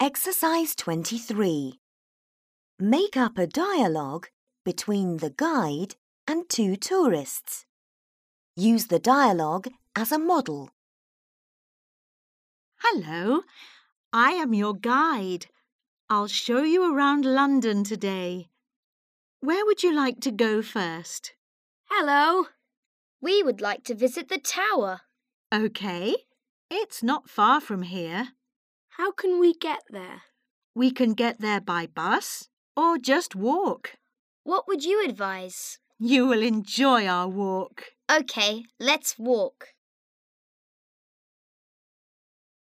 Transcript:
Exercise 23. Make up a dialogue between the guide and two tourists. Use the dialogue as a model. Hello, I am your guide. I'll show you around London today. Where would you like to go first? Hello. We would like to visit the tower. OK, it's not far from here. How can we get there? We can get there by bus or just walk. What would you advise? You will enjoy our walk. OK, let's walk.